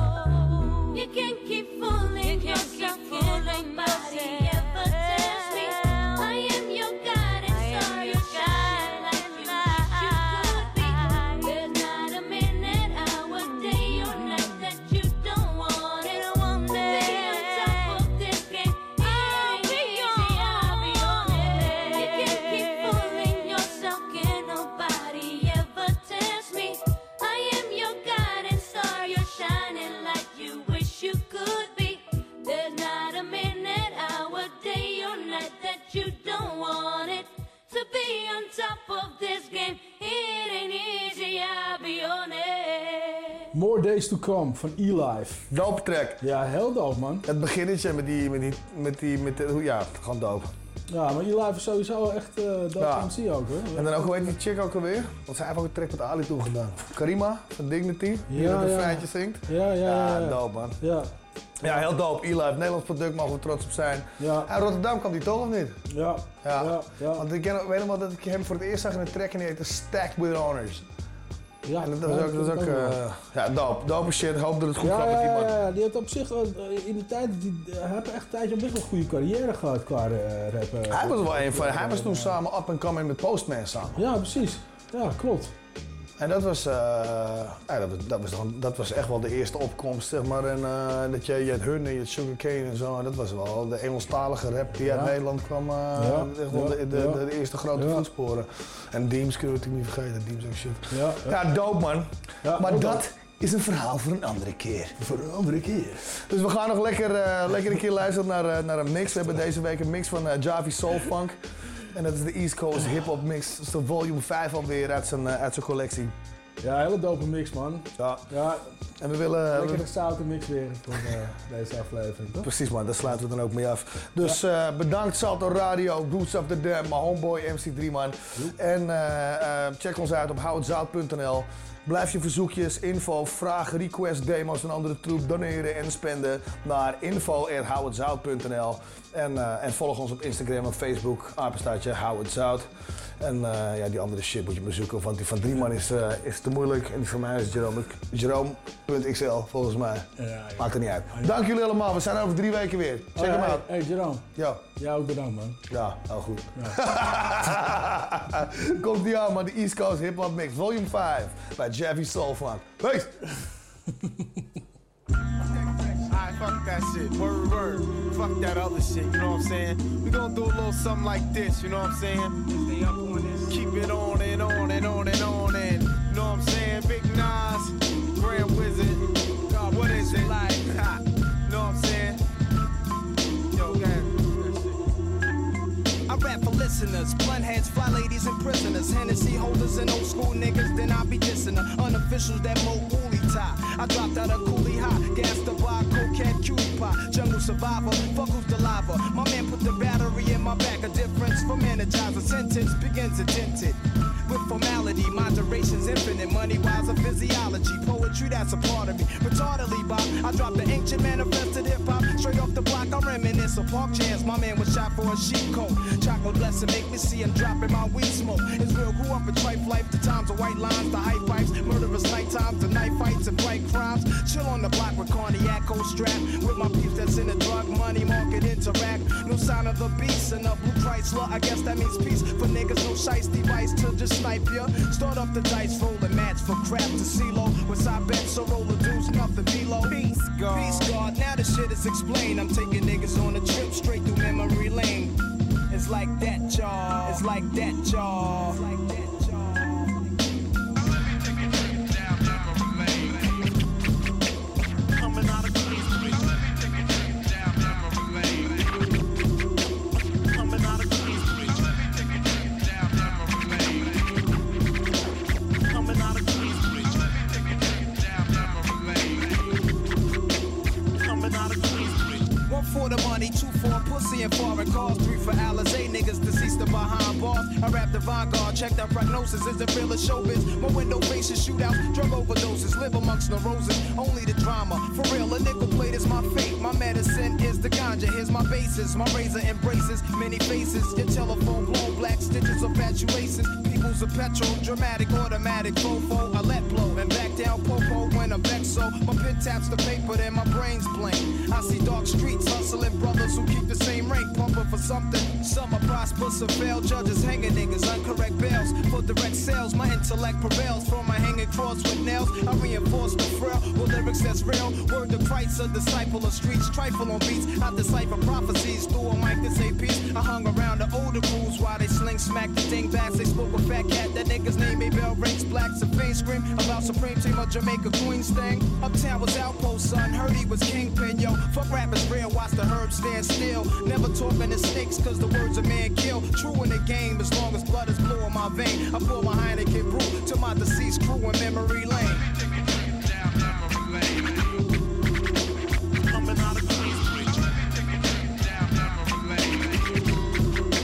You can keep fooling yourself, can nobody ever test me. I am your guiding star, you're shining like you wish you could be. There's not a minute, hour, day or night that you don't want it. To be on top of this game, it ain't easy, I'll be on it. You can keep fooling yourself, can nobody ever test me. I am your guiding star, you're shining like you wish you could be. There's not a minute, hour, day or night that you don't want it to be on top of this game. It ain't easy, I'll be on it. More Days to Come van E-Live. Dope track. Ja, heel dope man. Het beginnetje met die, met die, met die, met de, ja, gewoon dope. Ja, maar E-Live is sowieso echt uh, dope Ja. M C ook hoor. En dan ook, hoe heet die chick ook alweer? Want zij heeft ook een track met Ali toen gedaan. Karima van Dignity, die Ja, dat een ja. refreintje zingt. Ja, ja, ja. Ja, dope man. Ja. Ja, heel dope. E-Live, Nederlands product, mogen we trots op zijn. Ja. En Rotterdam kwam die toch of niet? Ja. Ja. Ja, ja. Want ik ken- weet nog wel dat ik hem voor het eerst zag in een track en die heette Stacked with Honors. Ja, En dat was ja, ook, dat was ook ook wel. uh, ja, dope. Dope shit. Ik hoop dat het goed Ja, gaat met die ja, man. ja, die heeft op zich uh, in die tijd, die, hij heeft echt een tijdje best wel een goede carrière gehad qua uh, rap. Uh, Hij was wel een van, hij was toen samen up and coming met Postman samen. Ja, precies. Ja, klopt. En dat was, uh, ja, dat, was, dat, was dan, dat was echt wel de eerste opkomst, zeg maar. En uh, dat je, je had Hun en je had Sugarcane en zo. En dat was wel de Engelstalige rap die uit Ja. Nederland kwam. Uh, Ja, echt wel ja, de, de, ja. de, de eerste grote Ja. voetsporen. En Deems kunnen we natuurlijk niet vergeten. Deems ook shit. Ja, ja. Ja, dope man. Ja, maar ook dat dope. is een verhaal voor een andere keer. Voor een andere keer. Dus we gaan nog lekker, uh, lekker een keer luisteren naar, uh, naar een mix. We hebben deze week een mix van uh, Javi Soul Funk. En dat is de East Coast Hip Hop Mix. Dat is de volume vijf alweer uit zijn, uh, uit zijn collectie. Ja, hele dope mix man. Ja. Ja. En we willen... Lekker we- een zoute mix weer voor uh, deze aflevering, toch? Precies man, daar sluiten we dan ook mee af. Dus uh, bedankt Salto Radio, Roots of the Dam, mijn homeboy M C drie man. En uh, uh, check ons uit op houhetzout punt n l. Blijf je verzoekjes, info, vragen, request, demos en andere troep doneren en spenden naar info at houhetzout punt n l. En, uh, en volg ons op Instagram en Facebook, apenstaartje houhetzout. En uh, ja, die andere shit moet je bezoeken, want die van Drieman is, uh, is te moeilijk. En die van mij is Jerome, Jerome punt x l volgens mij. Ja, ja. Maakt er niet uit. Dank jullie allemaal, we zijn er over drie weken weer. Check Oh, hem ja, out. Hey, hey Jerome. Ja. Ja, ook bedankt man. Ja, heel goed. Komt die aan man, de East Coast Hip Hop Mix, volume vijf bij Javi Soul Funk. Peace! Alright, fuck that shit. Word, word. Fuck that other shit, you know what I'm saying? We gonna do a little something like this, you know what I'm saying? Stay up on this. Keep it on and on and on and on and, you know what I'm saying? Big Nas, Grand Wizard. God, what is it like? Ha. You know what I'm saying? Yo, man. I rap for listeners, blunt heads, fly ladies, and prisoners. Hennessy holders and old school niggas, then I be dissing the unofficials that mo woolly tie. I dropped out of coolie high, gas the bar, cocaine, cutie pie, jungle survivor, fuck who's the lava. My man put the battery in my back, a difference from energizer. Sentence begins attented. With formality, moderation's infinite. Money wise of physiology, poetry that's a part of me. Retardedly, Bob, I dropped the ancient manifested hip hop straight off the block. I reminisce of park chairs. My man was shot for a sheep coat. Chocolate blessing make me see him dropping my weed smoke. It's real, grew up in trife life. The times of white lines, the hype pipes, murderous night times, the night fights and bright crimes. Chill on the block with cognac, cold strap. With my peeps that's in the drug money market interact. No sign of the beast and the blue Chrysler. I guess that means peace for niggas. No shiesty device to just snipe ya. Start up the dice, roll a match for crap to CeeLo. With I bet so roll the dudes, nothing below. Peace God. Peace God. Now the shit is explained. I'm taking niggas on a trip straight through memory lane. It's like that, y'all. It's like that, y'all. It's like that, Coming out of Queens, coming out of Queens, coming out of Queens, coming out of Queens. One for the money, two for pussy and foreign cars, three for Alizé niggas deceased and behind bars. I rap the vanguard, check the prognosis, is it real as showbiz? My window faces shootouts, drug overdoses, live amongst the roses, only the drama. For real, a nickel plate is my fate, my medicine is the ganja, here's my basis, my razor embraces many faces, your telephone blown, black stitches of fatuations, people's a petrol, dramatic, automatic, fofo, I let blow, and back down popo when I'm vexed, so my pen taps the paper, then my brains blink. I see dark streets, hustling brothers who keep the same rank, pumping for something. Some are prosperous or fail, judges hanging niggas, uncorrect bails. For direct sales, my intellect prevails. From my hanging cross with nails, I reinforce the frail with lyrics that's real. Word to Christ, a disciple of streets, trifle on beats. I decipher prophecies through a mic to say peace. I hung around the older crews while they sling smack the dingbats. They spoke a fat cat, that nigga's name ain't bell ranks. Blacks and fiends scream about Supreme Team of Jamaica Queens thing. Uptown was outpost, son, heard he was kingpin, yo. Fuck rappers real, watch the herbs stand still. Never talking to snakes, cause the words a man kill. True in the game, as long as blood is blue in my vein. I pour my Heineken brew to my deceased crew in memory lane. Coming out of Queens,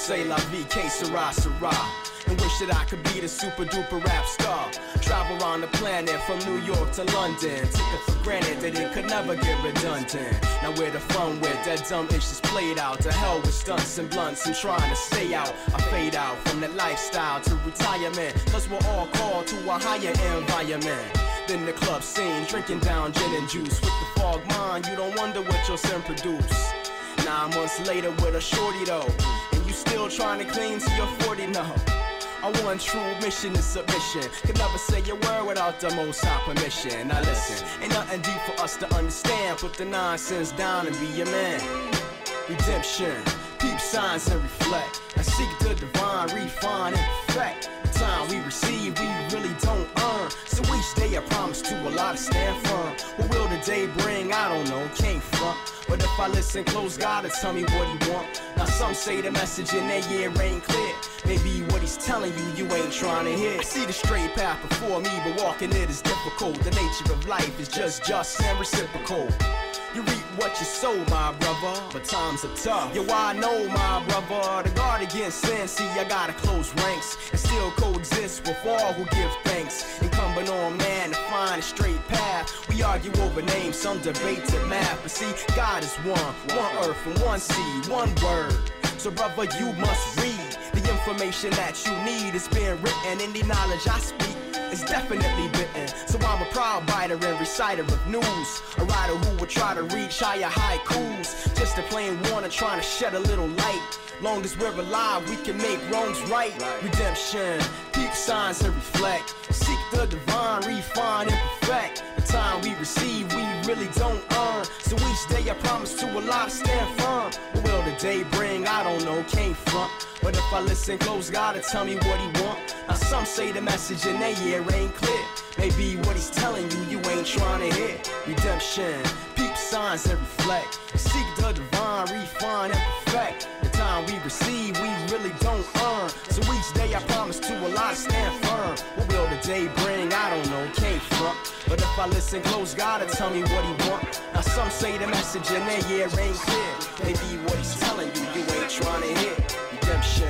say la vie, que sera, sera. And wish that I could be the super duper rap star. Travel around the planet from New York to London. Took it for granted that it could never get redundant. Now where the fun with that dumb ish is played out. To hell with stunts and blunts and trying to stay out. I fade out from that lifestyle to retirement. Cause we're all called to a higher environment. Then the club scene, drinking down gin and juice. With the fog mind, you don't wonder what your sin produce. Nine months later with a shorty though. And you still trying to cling to your forty now. Our one true mission is submission. Could never say a word without the most high permission. Now listen, ain't nothing deep for us to understand. Put the nonsense down and be your man. Redemption, peep signs and reflect. And seek the divine, refine and perfect. The time we receive, we really don't earn. So each day I promise to a lot of stand firm. What will the day bring? I don't know, can't front. But if I listen close, God will tell me what he want. Now some say the message in their ear ain't clear. Maybe what he's telling you, you ain't trying to hear. I see the straight path before me, but walking it is difficult. The nature of life is just just and reciprocal. You reap what you sow, my brother, but times are tough. Yo, I know, my brother, to guard against sin, see, I gotta close ranks and still coexist with all who give thanks. Incumbent on man to find a straight path. We argue over names, some debate to math, but see, God is one, one earth and one seed, one word. So brother, you must read the information that you need. It's been written, any knowledge I speak is definitely bitten. So I'm a proud biter and reciter of news. A writer who would try to reach higher haikus. Just a plain warner trying to shed a little light. Long as we're alive, we can make wrongs right. Redemption, peep signs and reflect. Seek the divine, refine and perfect. The time we receive, we really don't earn. So each day I promise to a lot to stand firm. What will the day bring? I don't know, can't front. But if I listen close, God will tell me what he want. Now some say the message in their ear ain't clear. Maybe what he's telling you, you ain't trying to hear. Redemption, peep signs and reflect. Seek the divine, refine and perfect. The time we receive, we really don't earn. So each day I promise to a lot stand firm. What will the day bring? I don't know, can't front. But if I listen close, God will tell me what he want. Now some say the message in their ear ain't clear. Maybe what he's telling you, you ain't trying to hear. Redemption,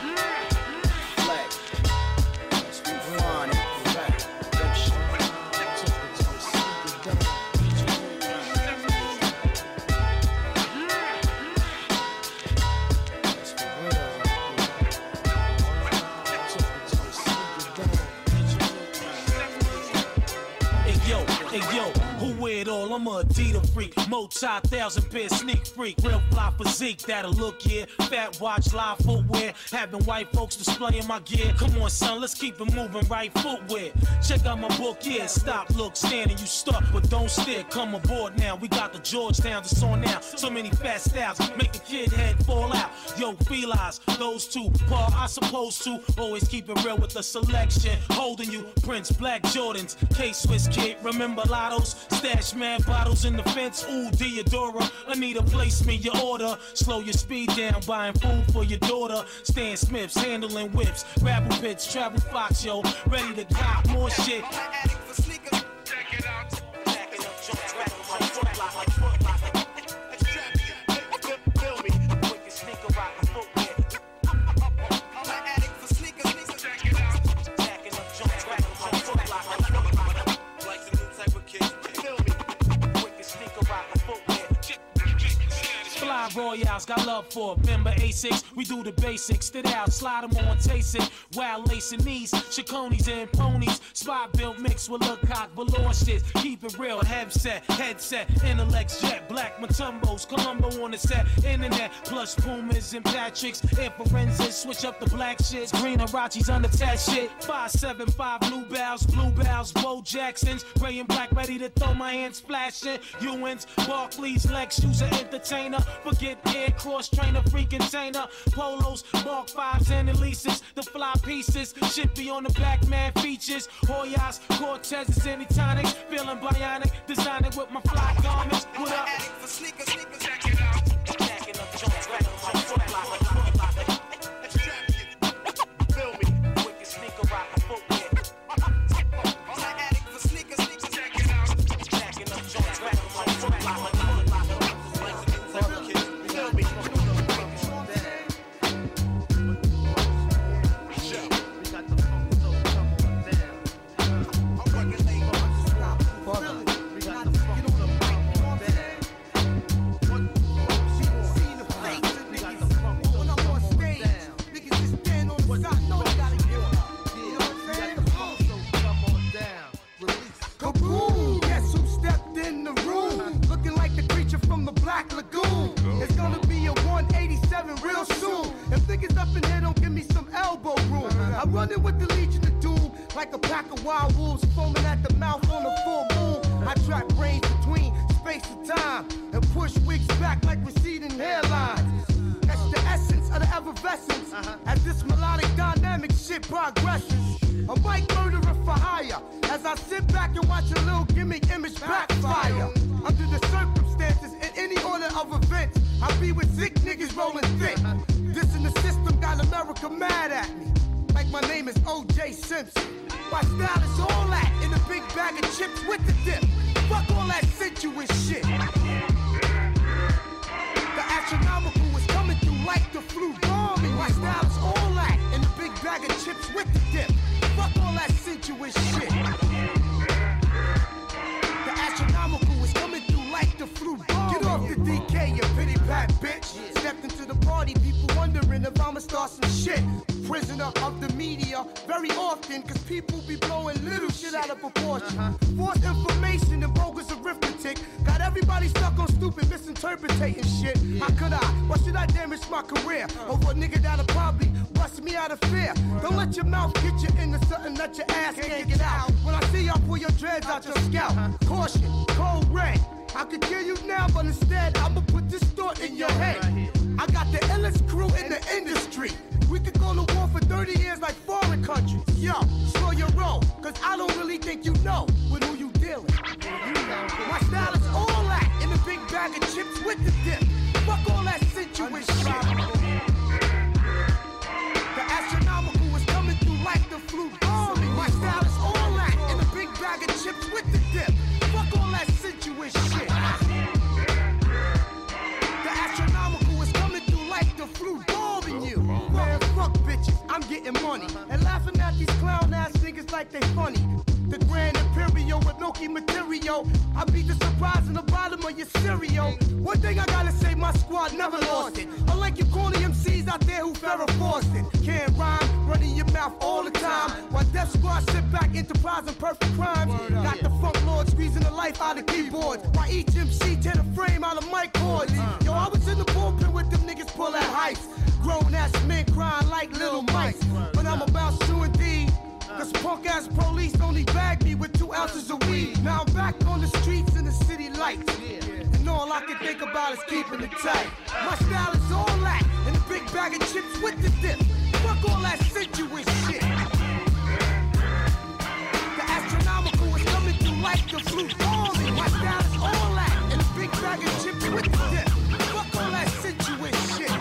reflect, refine and perfect. Redemption. Hey yo, who wear it all? I'm a Adidas freak, multi-thousand pair sneak freak, real fly physique that'll look, yeah. Fat watch, live footwear, having white folks displaying my gear. Come on, son, let's keep it moving, right footwear. Check out my book, yeah. Stop, look, standing, you stuck, but don't stare. Come aboard now, we got the Georgetown that's on now. So many fat styles, make a kid head fall out. Yo, felines, those two, Paul, I supposed to always keep it real with the selection. Holding you, Prince, Black Jordans, K-Swiss kid, remember Lottos, stash mad bottles in the fence. Ooh, Deodora, Anita, place me your order. Slow your speed down, buying food for your daughter. Stan Smiths, handling whips, gravel pits, travel fox, yo, ready to cop more shit. Royals, got love for member A six, we do the basics, sit out, slide them on, taste it, wild lacing knees, Chaconis and ponies, spot built mixed with look cock, velour shit, keep it real, headset, headset, intellects, jet, black Matumbos, Columbo on the set, internet, plus Pumas and Patricks, air forensics, switch up the black shit, green Arachis unattached shit, five seven five blue bells, blue bells, Bo Jacksons, gray and black, ready to throw my hands splashing, Ewins, Barclays, Lex, use an entertainer, forget air cross trainer, free container, polos, Mark fives and Elises, the fly pieces, shit be on the back, man features, Hoyas, Cortezes, any tonics, feeling bionic, designing with my fly garments, what up? For sneakers, sneakers, check it out. Stacking up joints, right on my foot like feel me, wicked sneaker rock, my footwear. For sneakers, sneakers, check it out. Stacking up joints, right on my foot like of wild wolves foaming at the mouth on a full moon. I trap brains between space and time and push wigs back like receding hairlines. That's the essence of the effervescence as this melodic dynamic shit progresses. A mic murderer for hire as I sit back and watch a little gimmick image backfire. Under the circumstances in any order of events, I be with sick niggas rolling thick. This in the system got America mad at me, like my name is O J Simpson. My style is all that in a big bag of chips with the dip. Fuck all that sensuous shit. The astronomical is coming through like the flu bombing. My style is all that in a big bag of chips with the dip. Fuck all that sensuous shit. The astronomical is coming through like the flu bomb. Get off the D K, you pity pat bitch. Stepped into the party, people wondering if I'ma start some shit. Prisoner of the media, very often, cause people be blowing little shit out of proportion. False information and bogus arithmetic got everybody stuck on stupid misinterpreting shit. How could I? Why should I damage my career over a nigga that'll probably bust me out of fear? Don't let your mouth get you into something that your ass can't get out. When I see y'all pull your dreads out your scalp, caution, cold red. I could kill you now, but instead I'ma put this thought in your head. I got the illest crew in the industry. We could go to war for thirty years like foreign countries. Yo, slow your roll, cause I don't really think you know with who you dealing. My style is all that in a big bag of chips with the dip. Fuck all that sensuous shit. The astronomical is coming through like the flu bombing. My style is all that in a big bag of chips with the dip. Fuck all that sensuous shit. The astronomical is coming through like the flu bombing you. Man, fuck bitches, I'm getting money. And laughing at these clown ass niggas like they funny. The Grand Imperial with milky material. I beat the surprise in the bottom of your cereal. One thing I gotta say, my squad never lost it. Unlike you corny M Cs out there who Farrah Fawcett. Can't rhyme, running your mouth all the time. While Death Squad sit back, enterprising perfect crimes. Got the funk lord squeezing the life out of keyboards. While each M C tear the frame out of mic cords. Yo, I was in the bullpen with them niggas pull that heist. Grown ass men crying like little mice. But I'm about to indeed. Cause punk ass police only bagged me with two ounces of weed. Now I'm back on the streets in the city lights. And all I can think about is keeping it tight. My style is all that in a big bag of chips with the dip. Fuck all that sensuous shit. The astronomical is coming through like the flu bombing. My style is all that in a big bag of chips with the dip. Fuck all that sensuous shit.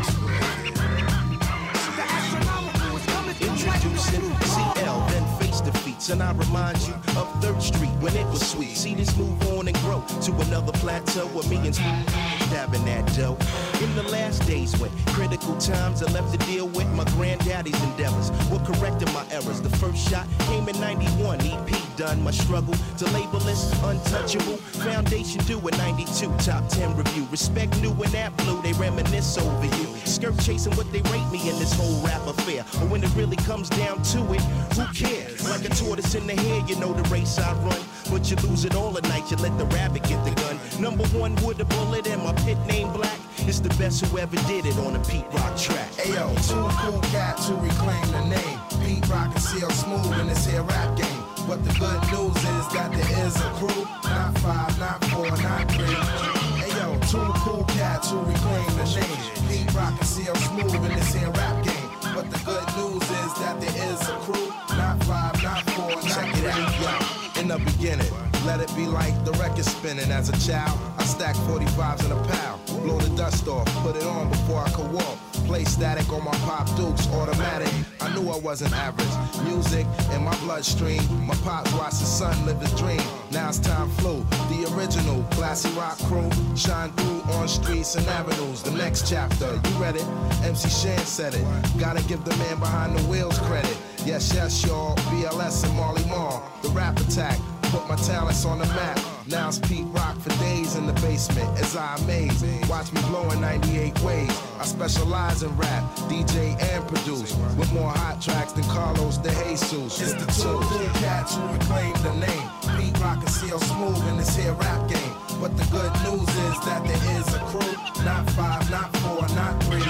The astronomical is coming through like the flu bombing. Then face defeats, and I remind you of Third Street when it was sweet. See this move on and grow to another plateau where millions dabbing that dough. In the last days when critical times I left to deal with my granddaddy's endeavors, were correcting my errors. The first shot came in ninety-one, E P done. My struggle to label this untouchable. Foundation due in ninety-two, top ten review. Respect new and that blue, they reminisce over you. Skirt chasing what they rate me in this whole rap affair. But when it really comes down to it, who cares? Like a tortoise in the hair, you know the race I run. But you lose it all at night, you let the rabbit get the gun. Number one with a bullet and my pit name black. It's the best who ever did it on a Pete Rock track. Ayo, two cool cats who reclaim the name. Pete Rock and C L Smooth in this here rap game. But the good news is that there is a crew. Not five, not four, not three. Ayo, two cool cats who reclaim the name. Pete Rock and C L Smooth in this here rap game. But the good news is that there is a crew. Not five, not four, not Check three. It out, yo. In the beginning, let it be like the record spinning. As a child, I stacked forty-fives in a pal. Blow the dust off, put it on before I could walk. Play static on my Pop Dukes, automatic. I knew I wasn't average. Music in my bloodstream. My pops watched his son live his dream. Now it's time flew. The original classy rock crew shine through on streets and avenues. The next chapter, you read it? M C Shan said it. Gotta give the man behind the wheels credit. Yes, yes, y'all. B L S and Marley Marl. The rap attack. Put my talents on the map. Now it's Pete Rock for days in the basement as I amaze. Watch me blow in ninety-eight ways. I specialize in rap, D J and produce. With more hot tracks than Carlos de Jesus. It's the two cool cats who reclaim the name. Pete Rock and C L Smooth in this here rap game. But the good news is that there is a crew. Not five, not four, not three.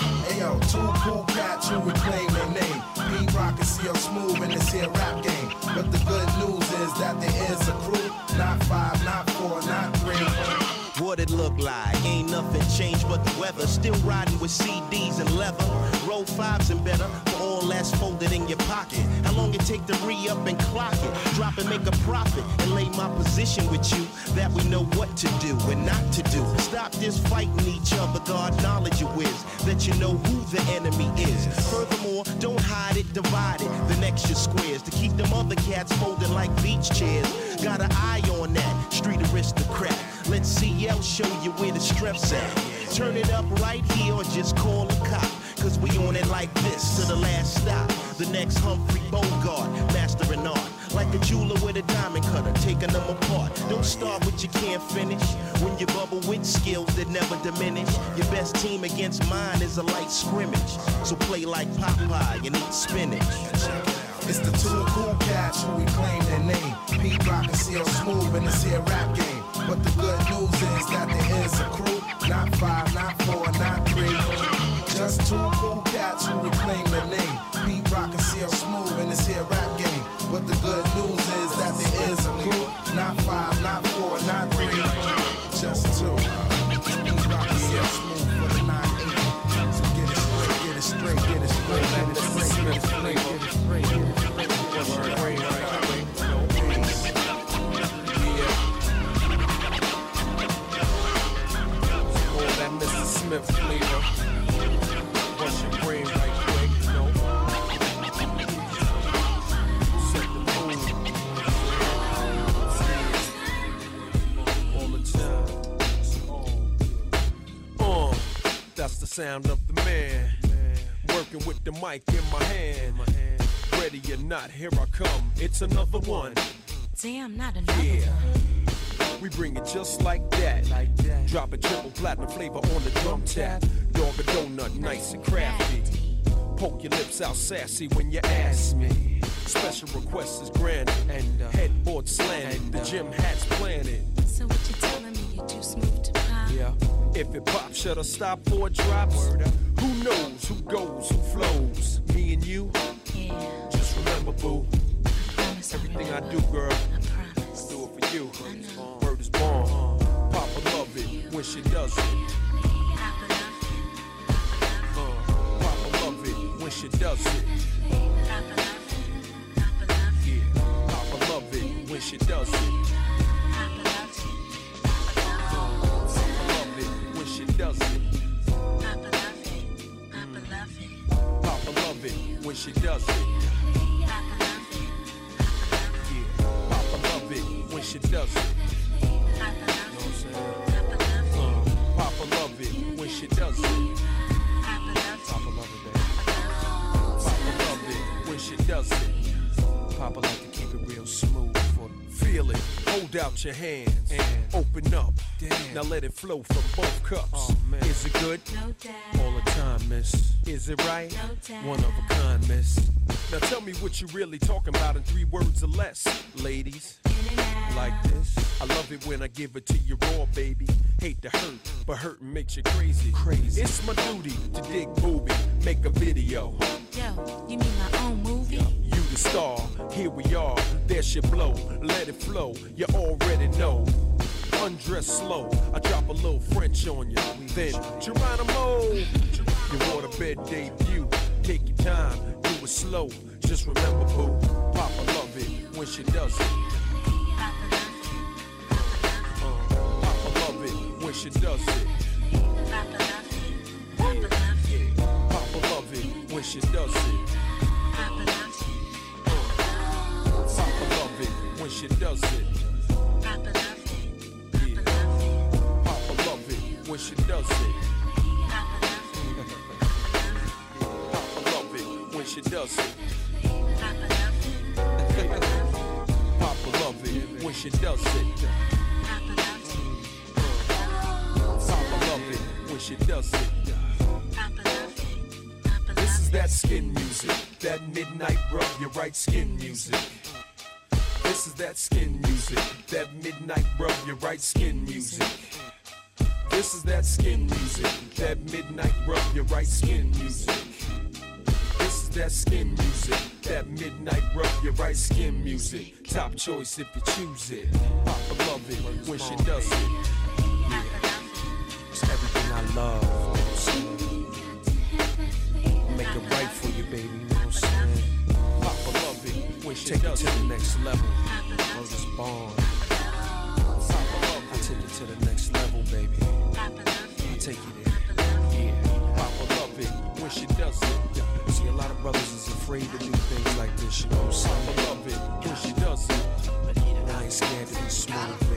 Ayo, two cool cats who reclaim their name. Pete Rock and C L Smooth in this here rap game. a crew. Not five, not four, not three. What it look like? Ain't nothing changed but the weather. Still riding with C Ds and leather. Roll fives and better for all that's folded in your pocket. How long it take to re-up and clock it? Drop and make a profit and lay my position with you. That we know what to do and not to do. Stop this fighting each other. God knowledge you is that you know who the enemy is. Furthermore, don't hide it, divide it. The next your squares to keep them other cats folded like beach chairs. Got an eye on that street aristocrat. Let's see L show you where the strep's at. Turn it up right here or just call a cop. Cause we on it like this to the last stop. The next Humphrey Bogart, mastering art. Like a jeweler with a diamond cutter, taking them apart. Don't start what you can't finish. When you bubble with skills that never diminish. Your best team against mine is a light scrimmage. So play like Popeye and eat spinach. It's the two cool cats who reclaim their name. Pete Rock and C L Smooth in this here rap game. But the good news is that there is a crew. Not five, not four, not three. Just two cool cats who reclaim their name. Pete Rock and C L Smooth in this here rap game. But the good news is that there is a crew. Not five, not four, not three. Just two. Pete Rock and C L Smooth for the nine eight. So get it straight, get it straight, get it straight, get it straight, get it straight, get it straight, get it straight. Mister Smith flavor. Bust your brain right quick, you know. Set the mood. All the time. Uh, that's the sound of the man. Working with the mic in my hand. Ready or not, here I come. It's another one. Damn, not another yeah. one. We bring it just like that. like that. Drop a triple platinum flavor on the drum tap. Dog a donut, nice and crafty. Poke your lips out sassy when you ask me. Special request is granted. And uh, headboard slanted. And, uh, the gym hat's planted. So what you telling me? You too smooth to pop? Yeah. If it pops, should I stop for it drops? Who knows who goes, who flows? Me and you? Yeah. Just remember, boo. Promise everything I, I do, girl. I promise. Do it for you. Word is born. Papa love it when she does it. Uh, Papa love it when she does it. Yeah. Papa love it when she does it. She does it. Papa love it. Papa love it. Papa love it when she does it. Papa love it. Yeah. Papa love it when she does it. Papa love it. Uh, Papa love it when she does it. Papa love it, baby. Papa love it when she does it. Papa like to keep it real smooth. For feel it. Hold out your hands and open up. Damn. Now let it flow from both cups. Oh, man. Is it good? No doubt. All the time, miss. Is it right? No doubt. One of a kind, miss. Now tell me what you really talking about in three words or less, ladies. Like this. I love it when I give it to you raw, baby. Hate to hurt, but hurting makes you crazy. Crazy. It's my duty to dig booby, make a video. Yo, you mean my own movie? You the star, here we are. There's your blow, let it flow. You already know. Undress slow, I drop a little French on you. Then Geronimo, your waterbed debut. Take your time, do it slow. Just remember, boo, Papa love it when she does it. Uh, Papa love it when she does it. Papa love it. Papa love it. Yeah. Papa love it when she does it. Papa love it. Uh, Papa love it when she does it. Papa love it. When she does it. Papa love it when she does it. Papa love it. Papa love it when she does it. Papa love it. Papa love it when she does it. Papa love it. Papa This love is it. that skin music, that midnight rub your right skin music. This is that skin music, that midnight rub your right skin music. This is that skin music, that midnight rub your right skin music. This is It's that skin music, that midnight rub your right skin music. Top choice if you choose it. Papa love it when she does it. Yeah. It's everything I love. I'll make it right for you, baby. You know what I'm saying? Papa love it when she Take does it. Take it to the next level. I was just born. Papa love it. I take it to the next level, baby. I take you there. Yeah. Papa love it when she does it. See, a lot of brothers is afraid to do things like this, you know what I'm saying? Papa love it when she does it. I ain't scared to be smooth.